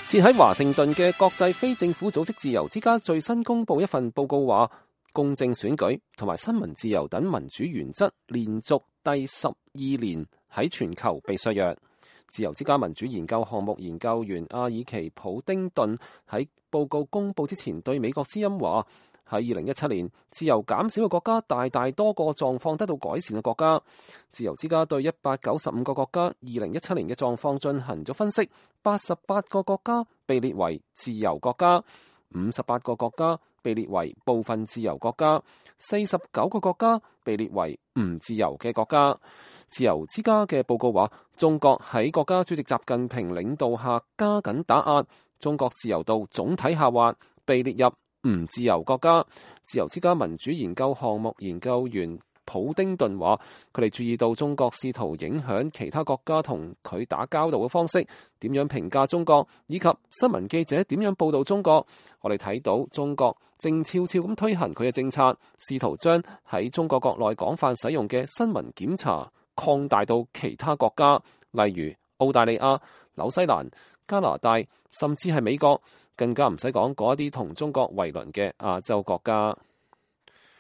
設喺華盛頓嘅國際非政府組織自由之家最新公布一份報告話，公正選舉同埋新聞自由等民主原則連續第12年喺全球被削弱。自由之家民主研究項目研究員阿爾奇普丁頓喺報告公布之前對美國之音話，喺2017年，自由減少嘅國家大大多過狀況得到改善嘅國家。自由之家對195個國家2017年嘅狀況進行咗分析，88個國家被列為自由國家，58個國家被列為部分自由國家，49個國家被列為唔自由嘅國家。自由之家嘅報告話，中國喺國家主席習近平領導下加緊打壓，中國自由度總體下滑，被列入唔自由國家。自由之家民主研究項目研究員普丁頓話，佢哋注意到中國試圖影響其他國家同佢打交道嘅方式，點樣評價中國，以及新聞記者點樣報道中國。我哋睇到中國正悄悄咁推行佢嘅政策，試圖將喺中國國內廣泛使用嘅新聞檢查擴大到其他國家，例如澳大利亞、紐西蘭、加拿大，甚至係美國，更加唔使講嗰一啲同中國為鄰嘅亞洲國家。